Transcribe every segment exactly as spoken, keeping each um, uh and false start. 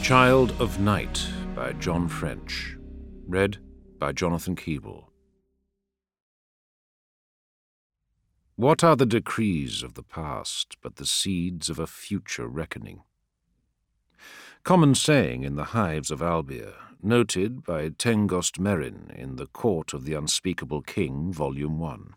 Child of Night by John French. Read by Jonathan Keeble. What are the decrees of the past but the seeds of a future reckoning? Common saying in the hives of Albia, noted by Tengost Merin in The Court of the Unspeakable King, Volume one.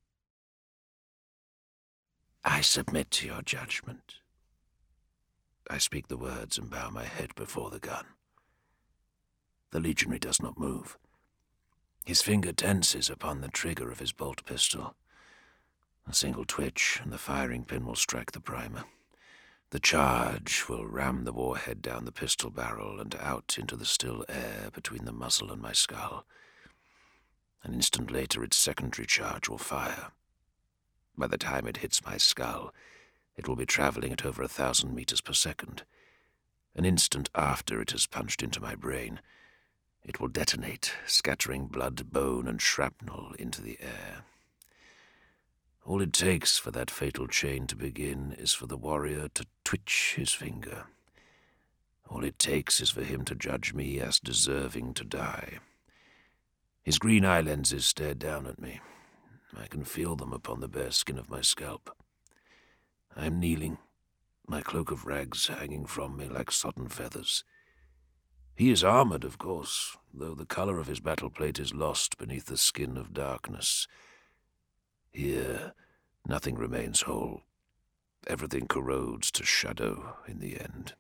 I submit to your judgment. I speak the words and bow my head before the gun. The legionary does not move. His finger tenses upon the trigger of his bolt pistol. A single twitch, and the firing pin will strike the primer. The charge will ram the warhead down the pistol barrel and out into the still air between the muzzle and my skull. An instant later, its secondary charge will fire. By the time it hits my skull, it will be traveling at over a thousand meters per second. An instant after it has punched into my brain, it will detonate, scattering blood, bone, and shrapnel into the air. All it takes for that fatal chain to begin is for the warrior to twitch his finger. All it takes is for him to judge me as deserving to die. His green eye lenses stare down at me. I can feel them upon the bare skin of my scalp. I am kneeling, my cloak of rags hanging from me like sodden feathers. He is armored, of course, though the color of his battle plate is lost beneath the skin of darkness. Here, nothing remains whole. Everything corrodes to shadow in the end.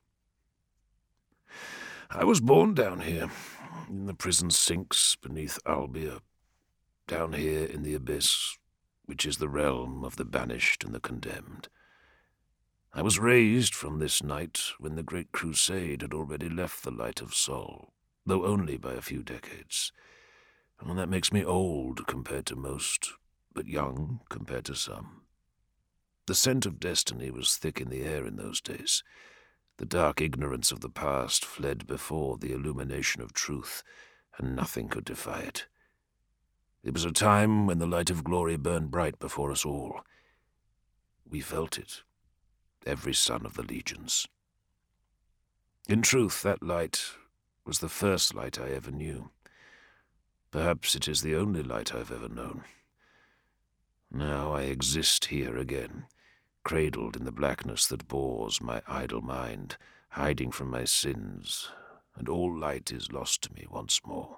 I was born down here, in the prison sinks beneath Albia, down here in the abyss, which is the realm of the banished and the condemned. I was raised from this night when the Great Crusade had already left the light of Sol, though only by a few decades. And that makes me old compared to most, but young compared to some. The scent of destiny was thick in the air in those days. The dark ignorance of the past fled before the illumination of truth, and nothing could defy it. It was a time when the light of glory burned bright before us all. We felt it, every son of the legions. In truth, that light was the first light I ever knew. Perhaps it is the only light I've ever known. Now I exist here again, cradled in the blackness that bores my idle mind, hiding from my sins, and all light is lost to me once more.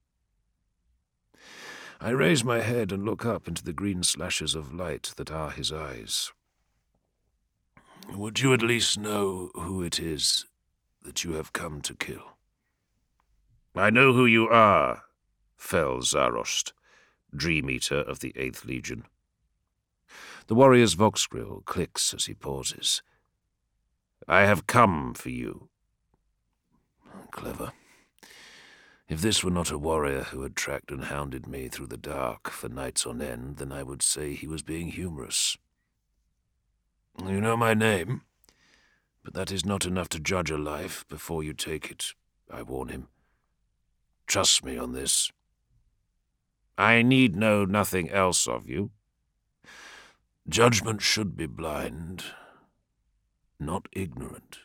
I raise my head and look up into the green slashes of light that are his eyes. Would you at least know who it is that you have come to kill? I know who you are, fell Zarost, Dream Eater of the Eighth Legion. The warrior's voxgrill clicks as he pauses. I have come for you. Clever. If this were not a warrior who had tracked and hounded me through the dark for nights on end, then I would say he was being humorous. You know my name, but that is not enough to judge a life before you take it, I warn him. Trust me on this. I need know nothing else of you. Judgment should be blind, not ignorant.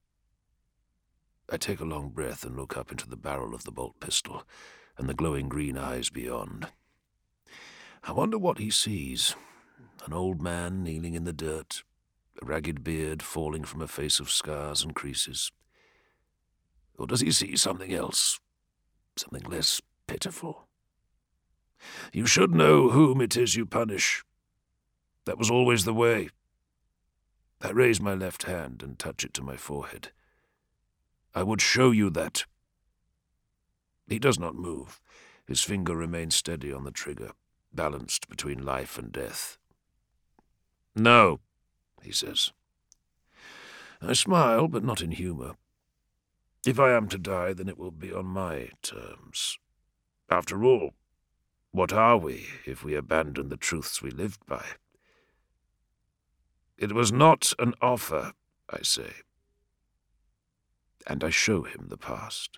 I take a long breath and look up into the barrel of the bolt pistol and the glowing green eyes beyond. I wonder what he sees. An old man kneeling in the dirt, a ragged beard falling from a face of scars and creases. Or does he see something else, something less pitiful? You should know whom it is you punish. That was always the way. I raise my left hand and touch it to my forehead. I would show you that. He does not move. His finger remains steady on the trigger, balanced between life and death. No, he says. I smile, but not in humor. If I am to die, then it will be on my terms. After all, what are we if we abandon the truths we lived by? It was not an offer, I say. And I show him the past.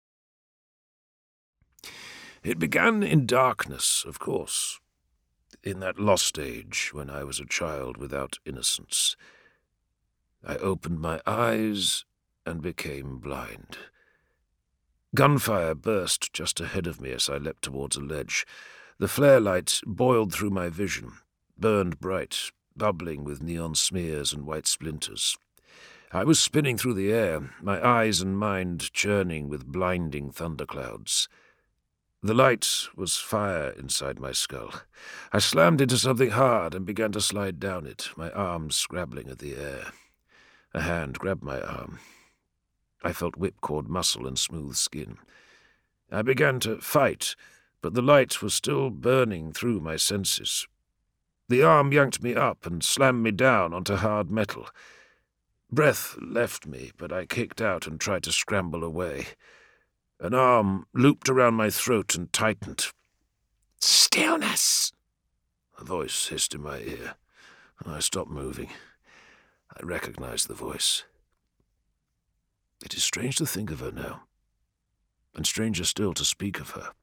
It began in darkness, of course, in that lost age when I was a child without innocence. I opened my eyes and became blind. Gunfire burst just ahead of me as I leapt towards a ledge. The flare light boiled through my vision, burned bright, bubbling with neon smears and white splinters. I was spinning through the air, my eyes and mind churning with blinding thunderclouds. The light was fire inside my skull. I slammed into something hard and began to slide down it, my arms scrabbling at the air. A hand grabbed my arm. I felt whipcord muscle and smooth skin. I began to fight, but the light was still burning through my senses. The arm yanked me up and slammed me down onto hard metal. Breath left me, but I kicked out and tried to scramble away. An arm looped around my throat and tightened. "Stillness!" A voice hissed in my ear. I stopped moving. I recognized the voice. It is strange to think of her now, and stranger still to speak of her.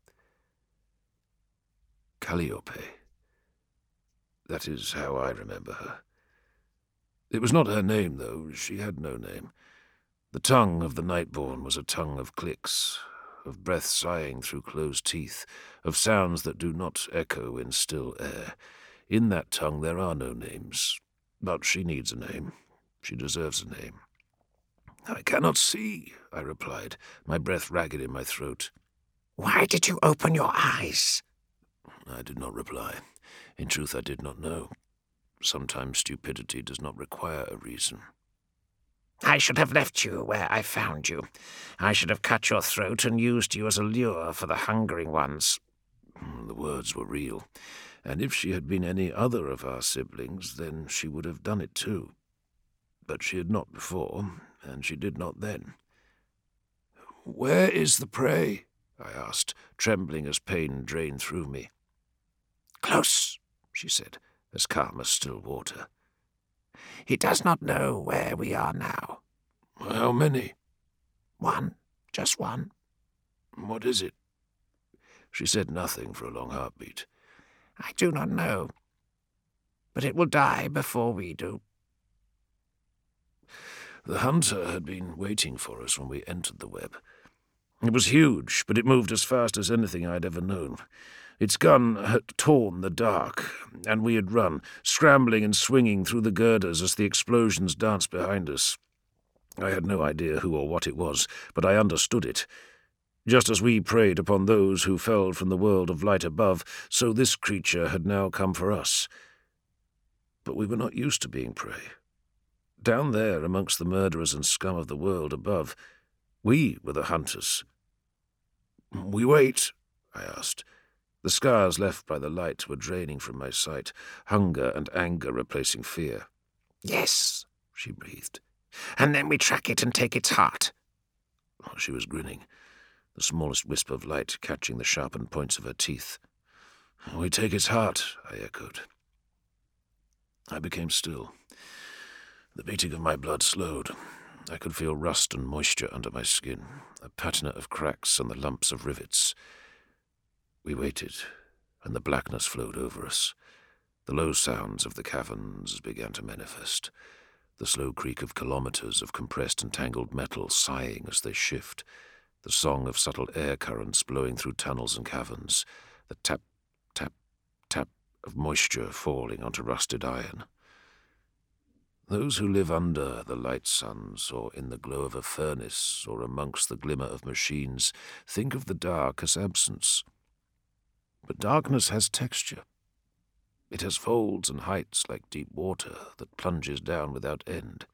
Calliope. That is how I remember her. It was not her name, though. She had no name. The tongue of the Nightborn was a tongue of clicks, of breath sighing through closed teeth, of sounds that do not echo in still air. In that tongue there are no names, but she needs a name. She deserves a name. "I cannot see," I replied, my breath ragged in my throat. "Why did you open your eyes?" I did not reply. In truth, I did not know. Sometimes stupidity does not require a reason. "I should have left you where I found you. I should have cut your throat and used you as a lure for the hungering ones." The words were real, and if she had been any other of our siblings, then she would have done it too. But she had not before, and she did not then. "Where is the prey?" I asked, trembling as pain drained through me. "Close," she said, as calm as still water. "He does not know where we are now." "How many?" "One, just one." "What is it?" She said nothing for a long heartbeat. "I do not know, but it will die before we do." The hunter had been waiting for us when we entered the web. It was huge, but it moved as fast as anything I had ever known. Its gun had torn the dark, and we had run, scrambling and swinging through the girders as the explosions danced behind us. I had no idea who or what it was, but I understood it. Just as we preyed upon those who fell from the world of light above, so this creature had now come for us. But we were not used to being prey. Down there, amongst the murderers and scum of the world above, we were the hunters. "We wait?" I asked. The scars left by the light were draining from my sight, hunger and anger replacing fear. "Yes," she breathed. "And then we track it and take its heart." Oh, she was grinning, the smallest wisp of light catching the sharpened points of her teeth. "We take its heart," I echoed. I became still. The beating of my blood slowed. I could feel rust and moisture under my skin, a patina of cracks and the lumps of rivets. We waited, and the blackness flowed over us. The low sounds of the caverns began to manifest, the slow creak of kilometers of compressed and tangled metal sighing as they shift, the song of subtle air currents blowing through tunnels and caverns, the tap, tap, tap of moisture falling onto rusted iron. Those who live under the light suns, or in the glow of a furnace, or amongst the glimmer of machines, think of the dark as absence. But darkness has texture. It has folds and heights like deep water that plunges down without end.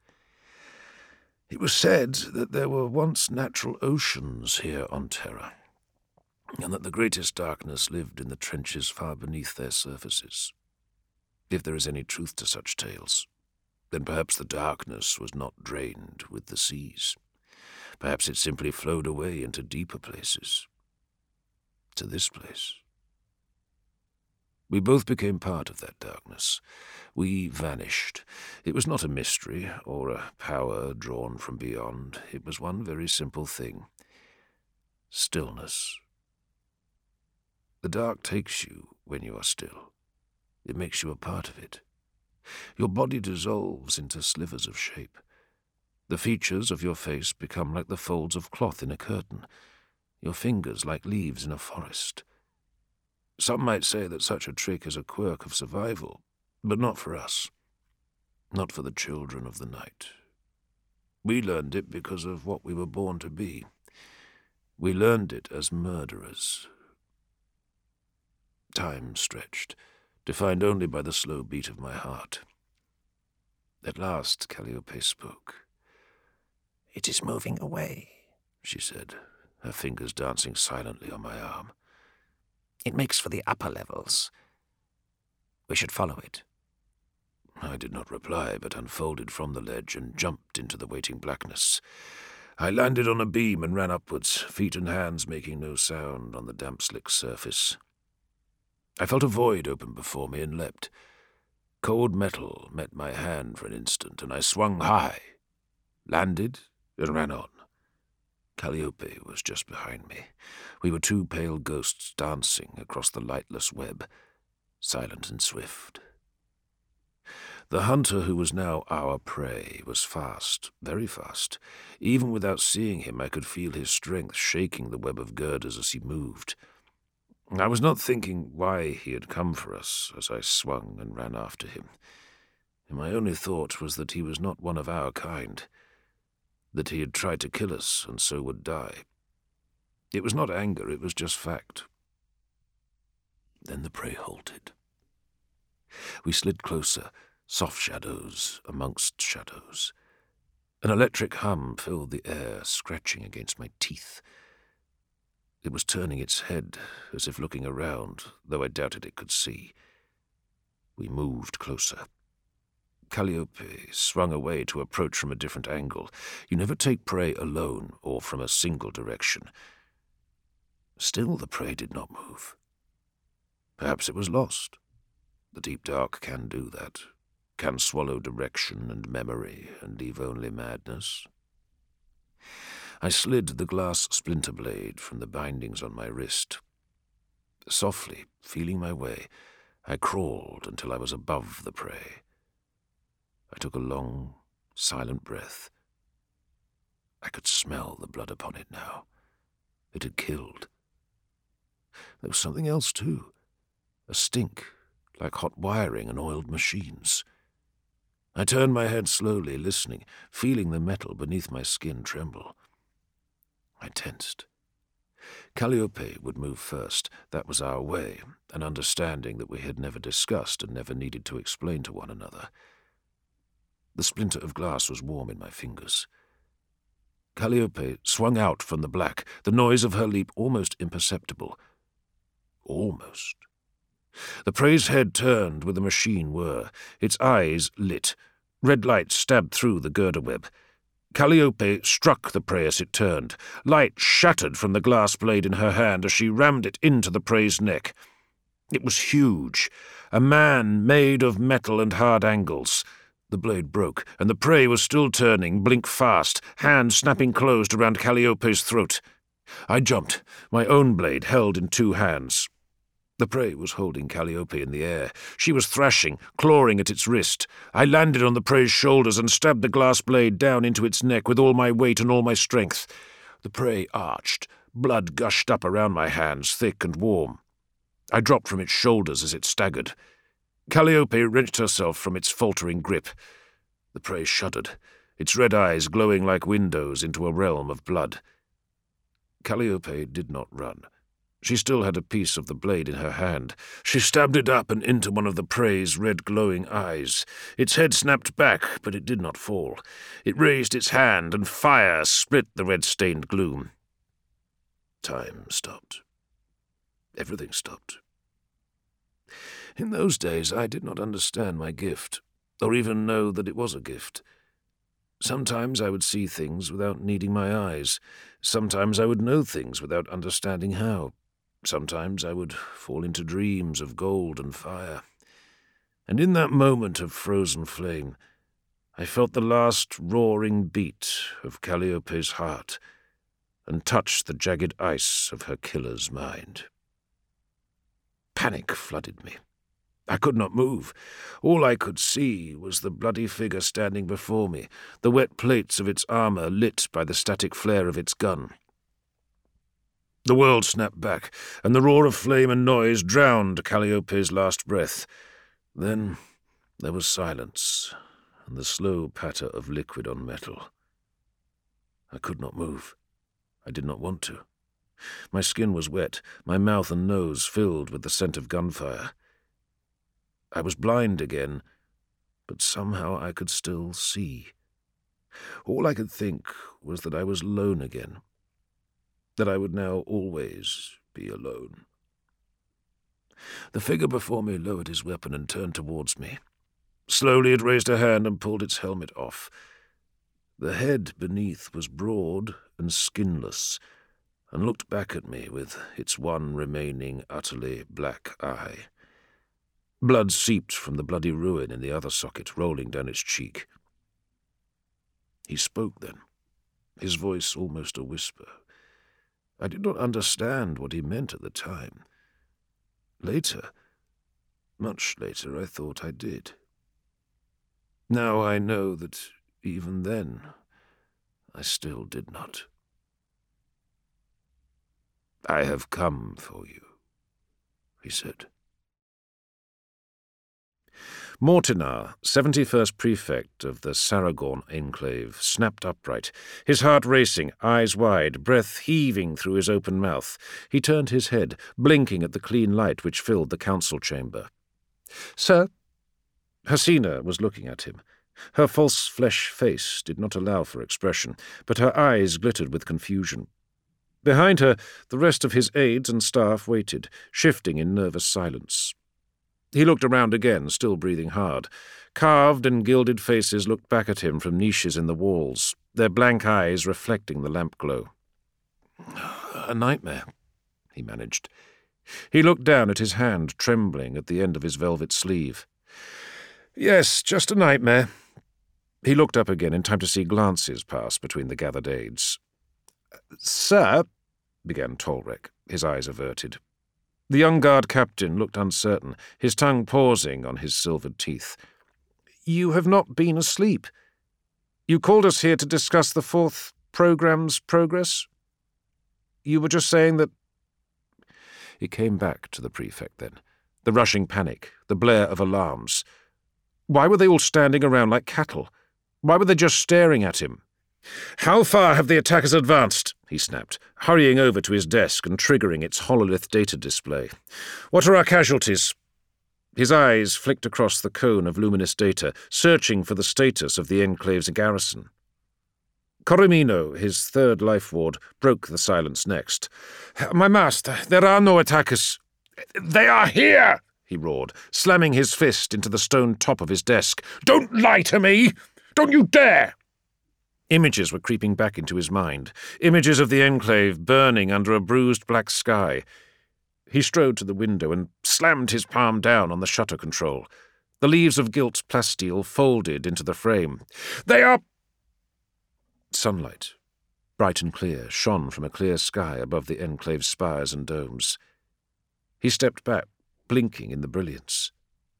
It was said that there were once natural oceans here on Terra, and that the greatest darkness lived in the trenches far beneath their surfaces. If there is any truth to such tales, then perhaps the darkness was not drained with the seas. Perhaps it simply flowed away into deeper places. To this place. We both became part of that darkness. We vanished. It was not a mystery or a power drawn from beyond. It was one very simple thing. Stillness. The dark takes you when you are still. It makes you a part of it. Your body dissolves into slivers of shape. The features of your face become like the folds of cloth in a curtain, your fingers like leaves in a forest. Some might say that such a trick is a quirk of survival, but not for us. Not for the children of the night. We learned it because of what we were born to be. We learned it as murderers. Time stretched, defined only by the slow beat of my heart. At last Calliope spoke. "It is moving away," she said, her fingers dancing silently on my arm. "It makes for the upper levels. We should follow it." I did not reply, but unfolded from the ledge and jumped into the waiting blackness. I landed on a beam and ran upwards, feet and hands making no sound on the damp, slick surface. I felt a void open before me and leapt. Cold metal met my hand for an instant, and I swung high, landed, and ran on. Calliope was just behind me. We were two pale ghosts dancing across the lightless web, silent and swift. The hunter who was now our prey was fast, very fast. Even without seeing him, I could feel his strength shaking the web of girders as he moved. I was not thinking why he had come for us as I swung and ran after him. And my only thought was that he was not one of our kind, that he had tried to kill us and so would die. It was not anger, it was just fact. Then the prey halted. We slid closer, soft shadows amongst shadows. An electric hum filled the air, scratching against my teeth. It was turning its head, as if looking around, though I doubted it could see. We moved closer. Calliope swung away to approach from a different angle. You never take prey alone or from a single direction. Still the prey did not move. Perhaps it was lost. The deep dark can do that, can swallow direction and memory and leave only madness. I slid the glass splinter blade from the bindings on my wrist. Softly, feeling my way, I crawled until I was above the prey. I took a long, silent breath. I could smell the blood upon it now. It had killed. There was something else, too. A stink, like hot wiring and oiled machines. I turned my head slowly, listening, feeling the metal beneath my skin tremble. I tensed. Calliope would move first. That was our way, an understanding that we had never discussed and never needed to explain to one another. The splinter of glass was warm in my fingers. Calliope swung out from the black, the noise of her leap almost imperceptible. Almost. The prey's head turned with a machine whir. Its eyes lit. Red light stabbed through the girder web. Calliope struck the prey as it turned. Light shattered from the glass blade in her hand as she rammed it into the prey's neck. It was huge, a man made of metal and hard angles. The blade broke, and the prey was still turning, blink fast, hand snapping closed around Calliope's throat. I jumped, my own blade held in two hands. The prey was holding Calliope in the air. She was thrashing, clawing at its wrist. I landed on the prey's shoulders and stabbed the glass blade down into its neck with all my weight and all my strength. The prey arched. Blood gushed up around my hands, thick and warm. I dropped from its shoulders as it staggered. Calliope wrenched herself from its faltering grip. The prey shuddered, its red eyes glowing like windows into a realm of blood. Calliope did not run. She still had a piece of the blade in her hand. She stabbed it up and into one of the prey's red glowing eyes. Its head snapped back, but it did not fall. It raised its hand, and fire split the red-stained gloom. Time stopped. Everything stopped. In those days, I did not understand my gift, or even know that it was a gift. Sometimes I would see things without needing my eyes. Sometimes I would know things without understanding how. Sometimes I would fall into dreams of gold and fire. And in that moment of frozen flame, I felt the last roaring beat of Calliope's heart and touched the jagged ice of her killer's mind. Panic flooded me. I could not move. All I could see was the bloody figure standing before me, the wet plates of its armour lit by the static flare of its gun. The world snapped back, and the roar of flame and noise drowned Calliope's last breath. Then there was silence, and the slow patter of liquid on metal. I could not move. I did not want to. My skin was wet, my mouth and nose filled with the scent of gunfire. I was blind again, but somehow I could still see. All I could think was that I was alone again, that I would now always be alone. The figure before me lowered his weapon and turned towards me. Slowly it raised a hand and pulled its helmet off. The head beneath was broad and skinless, and looked back at me with its one remaining utterly black eye. Blood seeped from the bloody ruin in the other socket, rolling down its cheek. He spoke then, his voice almost a whisper. I did not understand what he meant at the time. Later, much later, I thought I did. Now I know that even then I still did not. "I have come for you," he said. Mortinar, seventy-first prefect of the Saragorn enclave, snapped upright, his heart racing, eyes wide, breath heaving through his open mouth. He turned his head, blinking at the clean light which filled the council chamber. "Sir?" Hasina was looking at him. Her false flesh face did not allow for expression, but her eyes glittered with confusion. Behind her, the rest of his aides and staff waited, shifting in nervous silence. He looked around again, still breathing hard. Carved and gilded faces looked back at him from niches in the walls, their blank eyes reflecting the lamp glow. "A nightmare," he managed. He looked down at his hand, trembling at the end of his velvet sleeve. "Yes, just a nightmare." He looked up again in time to see glances pass between the gathered aides. "Sir," began Tolrek, his eyes averted. The young guard captain looked uncertain, his tongue pausing on his silvered teeth. "You have not been asleep. You called us here to discuss the fourth program's progress? You were just saying that—" It came back to the prefect then, the rushing panic, the blare of alarms. Why were they all standing around like cattle? Why were they just staring at him? "How far have the attackers advanced?" he snapped, hurrying over to his desk and triggering its hololith data display. "What are our casualties?" His eyes flicked across the cone of luminous data, searching for the status of the enclave's garrison. Coromino, his third life ward, broke the silence next. "My master, there are no attackers." "They are here!" he roared, slamming his fist into the stone top of his desk. "Don't lie to me! Don't you dare!" Images were creeping back into his mind, images of the enclave burning under a bruised black sky. He strode to the window and slammed his palm down on the shutter control. The leaves of gilt plasteel folded into the frame. "They are—" Sunlight, bright and clear, shone from a clear sky above the enclave's spires and domes. He stepped back, blinking in the brilliance.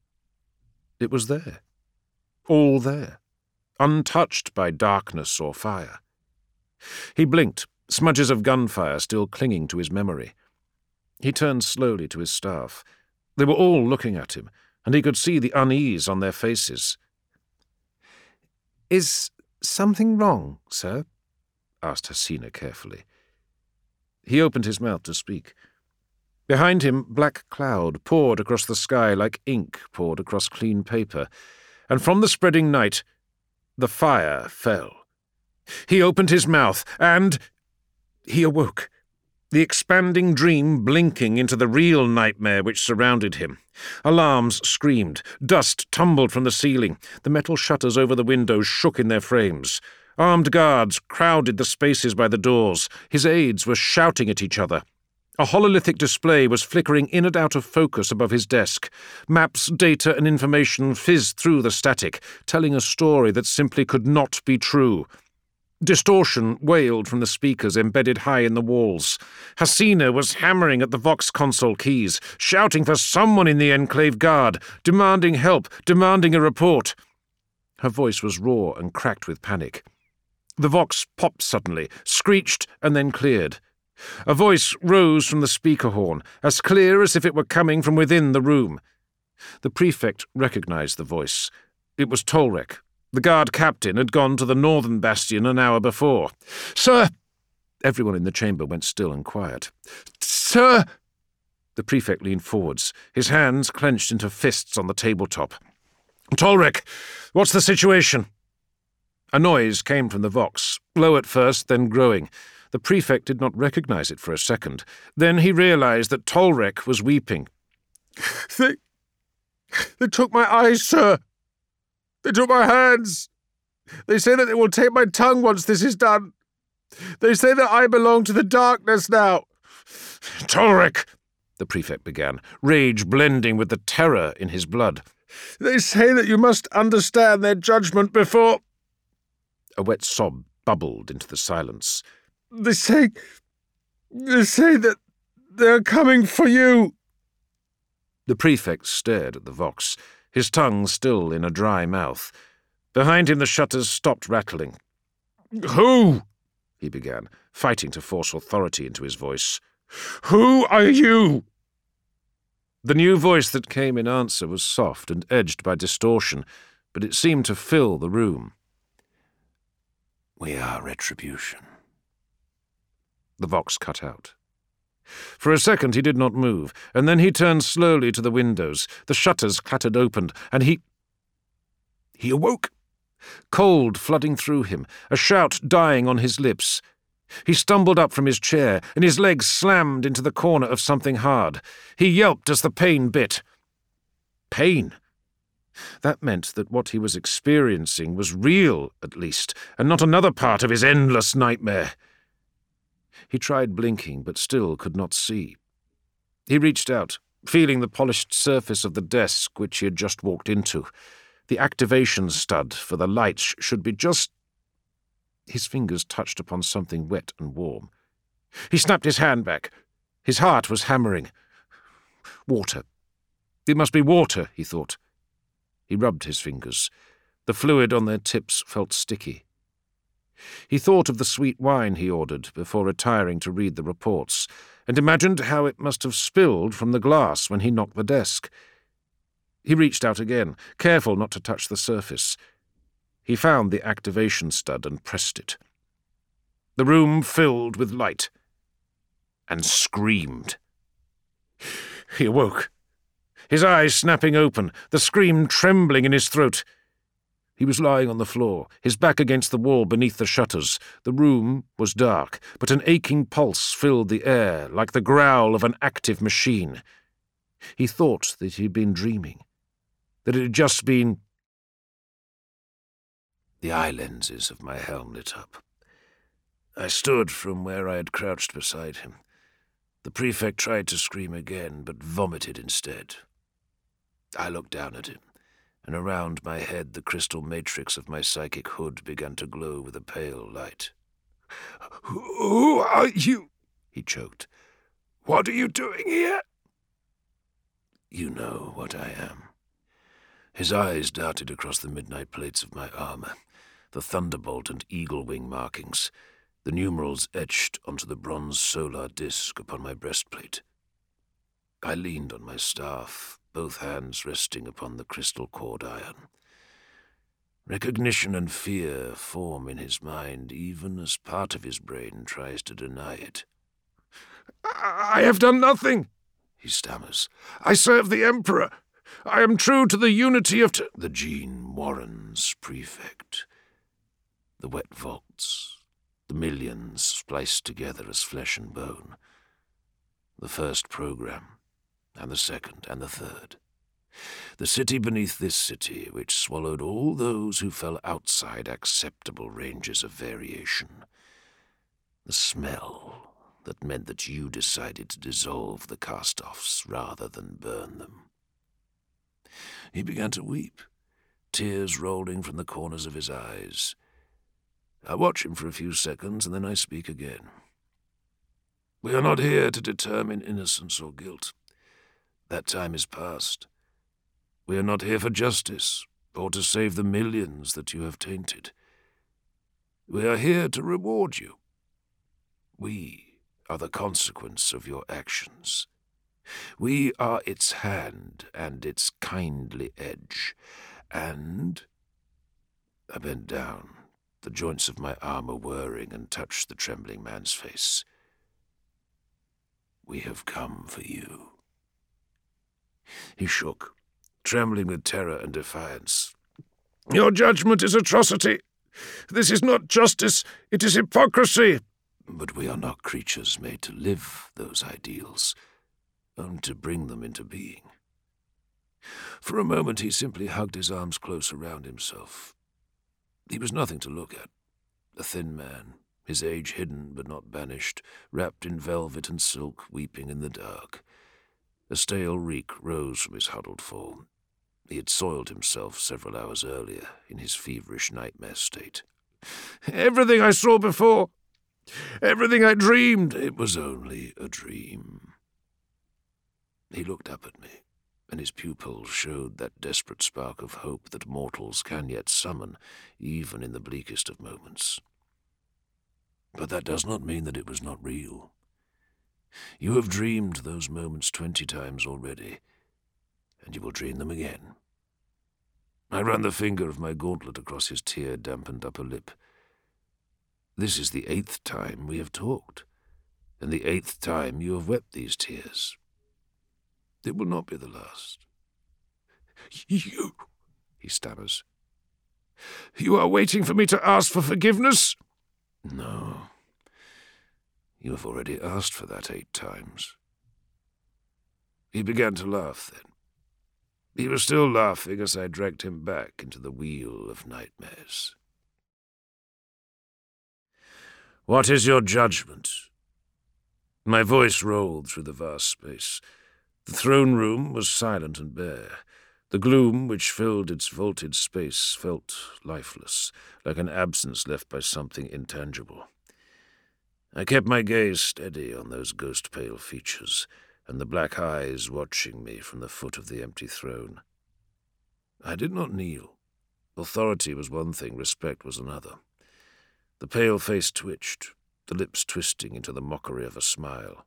It was there. All there. Untouched by darkness or fire. He blinked, smudges of gunfire still clinging to his memory. He turned slowly to his staff. They were all looking at him, and he could see the unease on their faces. "Is something wrong, sir?" asked Hasina carefully. He opened his mouth to speak. Behind him, black cloud poured across the sky like ink poured across clean paper, and from the spreading night, the fire fell. He opened his mouth, and he awoke, the expanding dream blinking into the real nightmare which surrounded him. Alarms screamed, dust tumbled from the ceiling, the metal shutters over the windows shook in their frames. Armed guards crowded the spaces by the doors. His aides were shouting at each other. A hololithic display was flickering in and out of focus above his desk. Maps, data, and information fizzed through the static, telling a story that simply could not be true. Distortion wailed from the speakers embedded high in the walls. Hasina was hammering at the Vox console keys, shouting for someone in the Enclave Guard, demanding help, demanding a report. Her voice was raw and cracked with panic. The Vox popped suddenly, screeched, and then cleared. A voice rose from the speaker horn, as clear as if it were coming from within the room. The prefect recognized the voice. It was Tolrek. The guard captain had gone to the northern bastion an hour before. "Sir!" Everyone in the chamber went still and quiet. "Sir!" The prefect leaned forwards, his hands clenched into fists on the tabletop. "Tolrek, what's the situation?" A noise came from the Vox, low at first, then growing. The prefect did not recognize it for a second. Then he realized that Tolrek was weeping. They... they took my eyes, sir. They took my hands. They say that they will take my tongue once this is done. They say that I belong to the darkness now. "Tolrek," the prefect began, rage blending with the terror in his blood. "They say that you must understand their judgment before—" A wet sob bubbled into the silence. They say... they say that they're coming for you." The prefect stared at the Vox, his tongue still in a dry mouth. Behind him the shutters stopped rattling. "Who?" he began, fighting to force authority into his voice. "Who are you?" The new voice that came in answer was soft and edged by distortion, but it seemed to fill the room. "We are Retribution." The Vox cut out. For a second he did not move, and then he turned slowly to the windows. The shutters clattered open, and he... He awoke, cold flooding through him, a shout dying on his lips. He stumbled up from his chair, and his legs slammed into the corner of something hard. He yelped as the pain bit. Pain? That meant that what he was experiencing was real, at least, and not another part of his endless nightmare. He tried blinking, but still could not see. He reached out, feeling the polished surface of the desk which he had just walked into. The activation stud for the lights should be just... His fingers touched upon something wet and warm. He snapped his hand back. His heart was hammering. Water. It must be water, he thought. He rubbed his fingers. The fluid on their tips felt sticky. He thought of the sweet wine he ordered before retiring to read the reports, and imagined how it must have spilled from the glass when he knocked the desk. He reached out again, careful not to touch the surface. He found the activation stud and pressed it. The room filled with light, and screamed. He awoke, his eyes snapping open, the scream trembling in his throat. He was lying on the floor, his back against the wall beneath the shutters. The room was dark, but an aching pulse filled the air like the growl of an active machine. He thought that he had been dreaming, that it had just been... The eye lenses of my helm lit up. I stood from where I had crouched beside him. The prefect tried to scream again, but vomited instead. I looked down at him, and around my head the crystal matrix of my psychic hood began to glow with a pale light. "Who are you?" he choked. "What are you doing here?" "You know what I am." His eyes darted across the midnight plates of my armor, the thunderbolt and eagle wing markings, the numerals etched onto the bronze solar disk upon my breastplate. I leaned on my staff, both hands resting upon the crystal cord iron. Recognition and fear form in his mind, even as part of his brain tries to deny it. "I have done nothing," he stammers. "I serve the Emperor. I am true to the unity of t-" The Gene Warrens, prefect. The wet vaults, the millions spliced together as flesh and bone. The first program, and the second, and the third. The city beneath this city, which swallowed all those who fell outside acceptable ranges of variation. The smell that meant that you decided to dissolve the cast-offs rather than burn them. He began to weep, tears rolling from the corners of his eyes. I watch him for a few seconds, and then I speak again. We are not here to determine innocence or guilt. That time is past. We are not here for justice, or to save the millions that you have tainted. We are here to reward you. We are the consequence of your actions. We are its hand and its kindly edge, and... I bent down, the joints of my armor whirring, and touched the trembling man's face. We have come for you. He shook, trembling with terror and defiance. Your judgment is atrocity. This is not justice, it is hypocrisy. But we are not creatures made to live those ideals, only to bring them into being. For a moment he simply hugged his arms close around himself. He was nothing to look at. A thin man, his age hidden but not banished, wrapped in velvet and silk, weeping in the dark. A stale reek rose from his huddled form. He had soiled himself several hours earlier in his feverish nightmare state. Everything I saw before, everything I dreamed, it was only a dream. He looked up at me, and his pupils showed that desperate spark of hope that mortals can yet summon, even in the bleakest of moments. But that does not mean that it was not real. You have dreamed those moments twenty times already, and you will dream them again. I ran the finger of my gauntlet across his tear-dampened upper lip. This is the eighth time we have talked, and the eighth time you have wept these tears. It will not be the last. You, he stammers. You are waiting for me to ask for forgiveness? No. You have already asked for that eight times. He began to laugh then. He was still laughing as I dragged him back into the wheel of nightmares. What is your judgment? My voice rolled through the vast space. The throne room was silent and bare. The gloom which filled its vaulted space felt lifeless, like an absence left by something intangible. I kept my gaze steady on those ghost-pale features, and the black eyes watching me from the foot of the empty throne. I did not kneel. Authority was one thing, respect was another. The pale face twitched, the lips twisting into the mockery of a smile.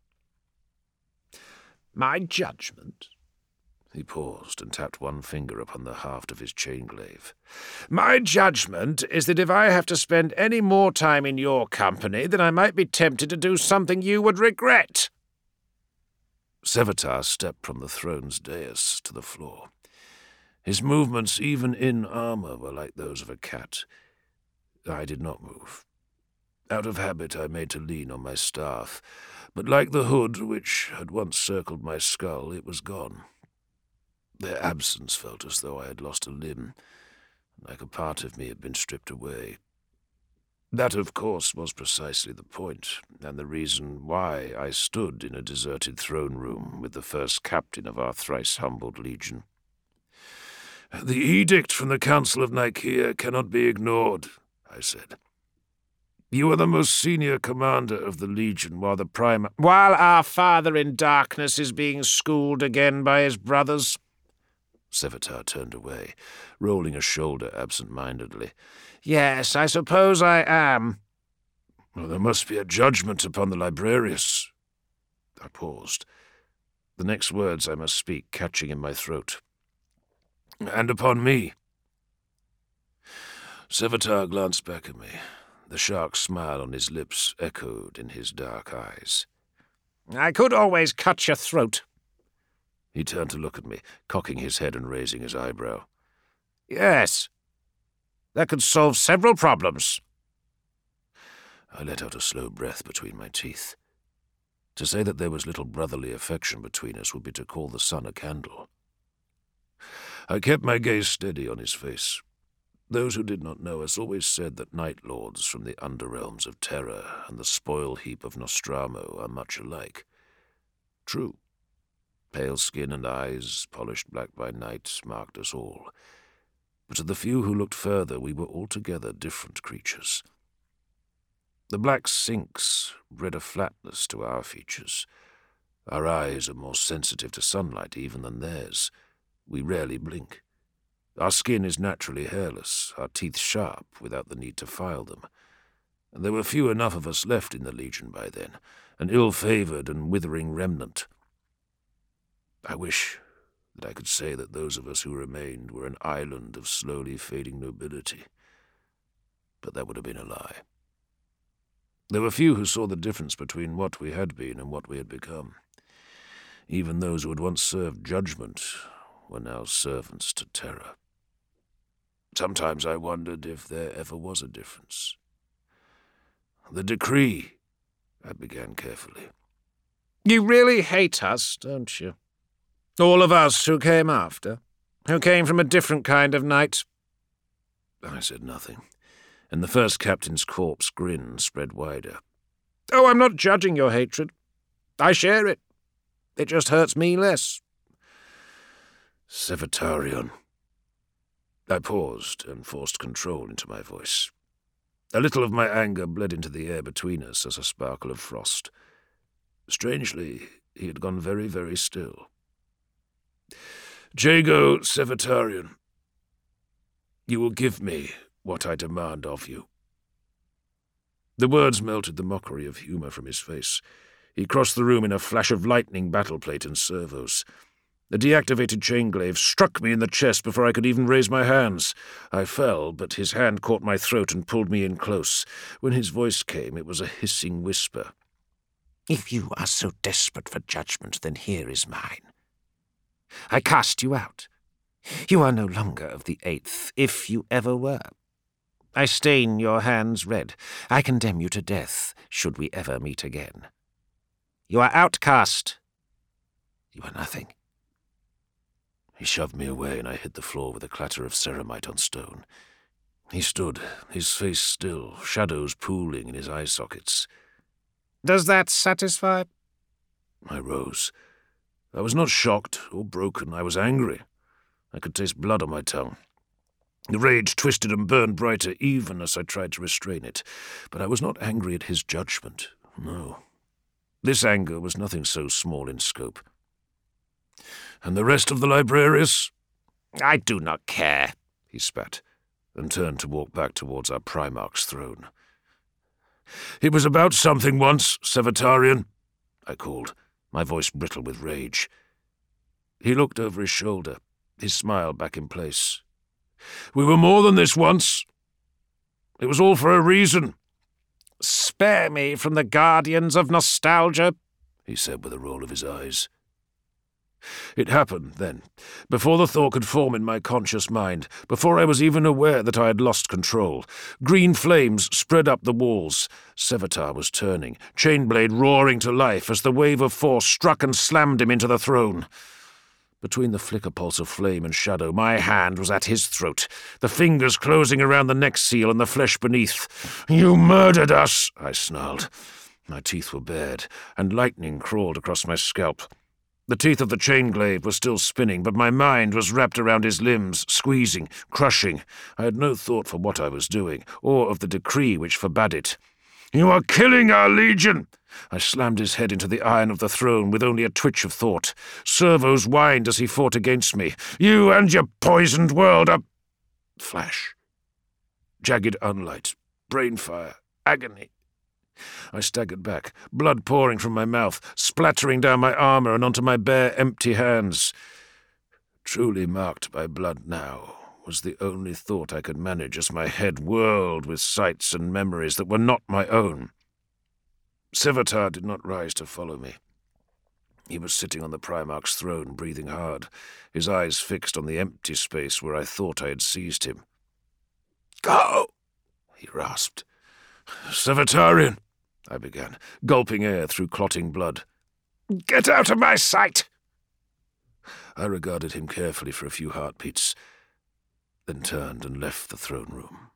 My judgment? He paused and tapped one finger upon the haft of his chain glaive. My judgment is that if I have to spend any more time in your company, then I might be tempted to do something you would regret. Sevatar stepped from the throne's dais to the floor. His movements, even in armor, were like those of a cat. I did not move. Out of habit I made to lean on my staff, but like the hood which had once circled my skull, it was gone. Their absence felt as though I had lost a limb, like a part of me had been stripped away. That, of course, was precisely the point, and the reason why I stood in a deserted throne room with the first captain of our thrice-humbled legion. The edict from the Council of Nicaea cannot be ignored, I said. You are the most senior commander of the Legion, while the Prime... While our father in darkness is being schooled again by his brothers. Sevatar turned away, rolling a shoulder absent-mindedly. Yes, I suppose I am. Well, there must be a judgment upon the Librarius. I paused. The next words I must speak catching in my throat. And upon me. Sevatar glanced back at me. The shark smile on his lips echoed in his dark eyes. I could always cut your throat. He turned to look at me, cocking his head and raising his eyebrow. Yes. That could solve several problems. I let out a slow breath between my teeth. To say that there was little brotherly affection between us would be to call the sun a candle. I kept my gaze steady on his face. Those who did not know us always said that Night Lords from the underrealms of Terror and the spoil heap of Nostramo are much alike. True. Pale skin and eyes, polished black by night, marked us all. But to the few who looked further, we were altogether different creatures. The black sinks bred a flatness to our features. Our eyes are more sensitive to sunlight even than theirs. We rarely blink. Our skin is naturally hairless, our teeth sharp without the need to file them. And there were few enough of us left in the Legion by then, an ill-favoured and withering remnant. I wish that I could say that those of us who remained were an island of slowly fading nobility. But that would have been a lie. There were few who saw the difference between what we had been and what we had become. Even those who had once served judgment were now servants to terror. Sometimes I wondered if there ever was a difference. The decree, I began carefully. You really hate us, don't you? All of us who came after, who came from a different kind of night. I said nothing, and the first captain's corpse grin spread wider. Oh, I'm not judging your hatred. I share it. It just hurts me less. Sevatarion. I paused and forced control into my voice. A little of my anger bled into the air between us as a sparkle of frost. Strangely, he had gone very, very still. Jago Sevatarion, you will give me what I demand of you. The words melted the mockery of humour from his face. He crossed the room in a flash of lightning, battleplate, and servos. The deactivated chain-glaive struck me in the chest before I could even raise my hands. I fell, but his hand caught my throat and pulled me in close. When his voice came, it was a hissing whisper. If you are so desperate for judgment, then here is mine. I cast you out. You are no longer of the Eighth, if you ever were. I stain your hands red. I condemn you to death, should we ever meet again. You are outcast. You are nothing. He shoved me away, and I hit the floor with a clatter of ceramite on stone. He stood, his face still, shadows pooling in his eye sockets. Does that satisfy? I rose. I was not shocked or broken. I was angry. I could taste blood on my tongue. The rage twisted and burned brighter even as I tried to restrain it. But I was not angry at his judgment. No. This anger was nothing so small in scope. And the rest of the librarius? I do not care, he spat, and turned to walk back towards our Primarch's throne. It was about something once, Sevatarion, I called, my voice brittle with rage. He looked over his shoulder, his smile back in place. We were more than this once. It was all for a reason. Spare me from the guardians of nostalgia, he said with a roll of his eyes. It happened, then, before the thought could form in my conscious mind, before I was even aware that I had lost control. Green flames spread up the walls. Sevatar was turning, Chainblade roaring to life as the wave of force struck and slammed him into the throne. Between the flicker pulse of flame and shadow, my hand was at his throat, the fingers closing around the neck seal and the flesh beneath. You murdered us, I snarled. My teeth were bared, and lightning crawled across my scalp. The teeth of the chain-glaive were still spinning, but my mind was wrapped around his limbs, squeezing, crushing. I had no thought for what I was doing, or of the decree which forbade it. You are killing our Legion! I slammed his head into the iron of the throne with only a twitch of thought. Servos whined as he fought against me. You and your poisoned world are... Flash. Jagged unlight. Brain fire. Agony. I staggered back, blood pouring from my mouth, splattering down my armour and onto my bare, empty hands. Truly marked by blood now was the only thought I could manage as my head whirled with sights and memories that were not my own. Sevatar did not rise to follow me. He was sitting on the Primarch's throne, breathing hard, his eyes fixed on the empty space where I thought I had seized him. Go! He rasped. Sevatarion! I began, gulping air through clotting blood. Get out of my sight! I regarded him carefully for a few heartbeats, then turned and left the throne room.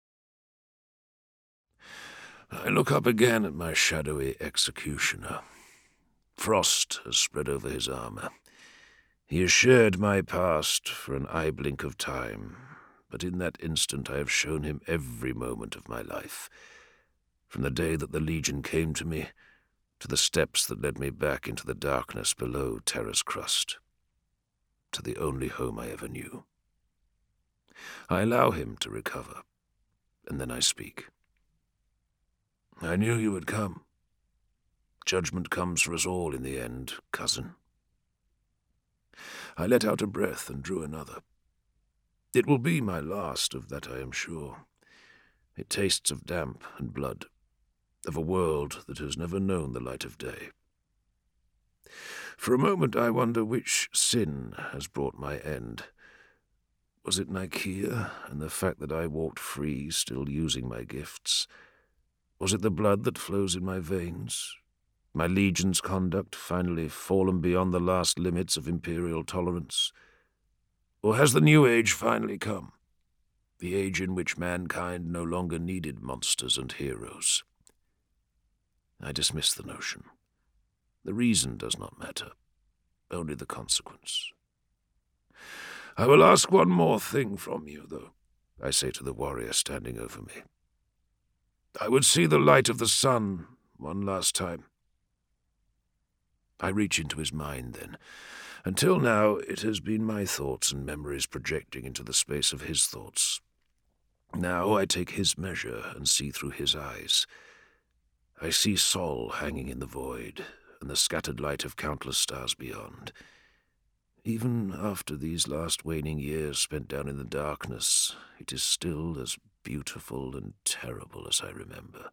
I look up again at my shadowy executioner. Frost has spread over his armour. He has shared my past for an eye blink of time, but in that instant I have shown him every moment of my life. from the day that the Legion came to me, to the steps that led me back into the darkness below Terra's crust, to the only home I ever knew. I allow him to recover, and then I speak. I knew you would come. Judgment comes for us all in the end, cousin. I let out a breath and drew another. It will be my last, of that I am sure. It tastes of damp and blood, of a world that has never known the light of day. For a moment I wonder which sin has brought my end. Was it Nicaea and the fact that I walked free, still using my gifts? Was it the blood that flows in my veins? My Legion's conduct finally fallen beyond the last limits of Imperial tolerance? Or has the new age finally come? The age in which mankind no longer needed monsters and heroes? I dismiss the notion. The reason does not matter, only the consequence. I will ask one more thing from you, though, I say to the warrior standing over me. I would see the light of the sun one last time. I reach into his mind then. Until now, it has been my thoughts and memories projecting into the space of his thoughts. Now I take his measure and see through his eyes. I see Sol hanging in the void, and the scattered light of countless stars beyond. Even after these last waning years spent down in the darkness, it is still as beautiful and terrible as I remember.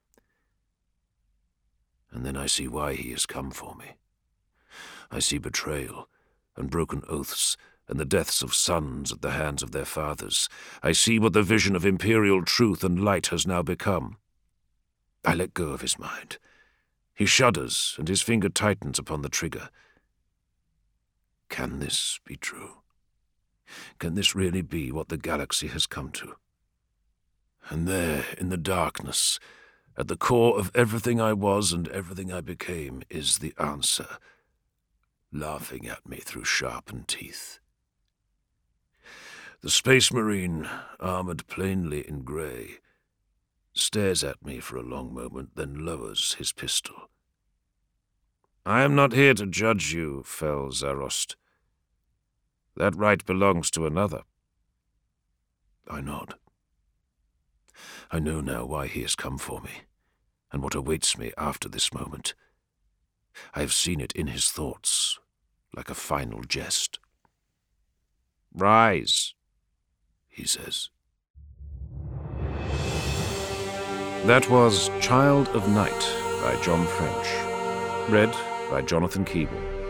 And then I see why he has come for me. I see betrayal, and broken oaths, and the deaths of sons at the hands of their fathers. I see what the vision of imperial truth and light has now become. I let go of his mind. He shudders, and his finger tightens upon the trigger. Can this be true? Can this really be what the galaxy has come to? And there, in the darkness, at the core of everything I was and everything I became, is the answer, laughing at me through sharpened teeth. The Space Marine, armored plainly in grey, stares at me for a long moment, then lowers his pistol. I am not here to judge you, fell Zarost. That right belongs to another. I nod. I know now why he has come for me, and what awaits me after this moment. I have seen it in his thoughts, like a final jest. Rise, he says. That was Child of Night by John French, read by Jonathan Keeble.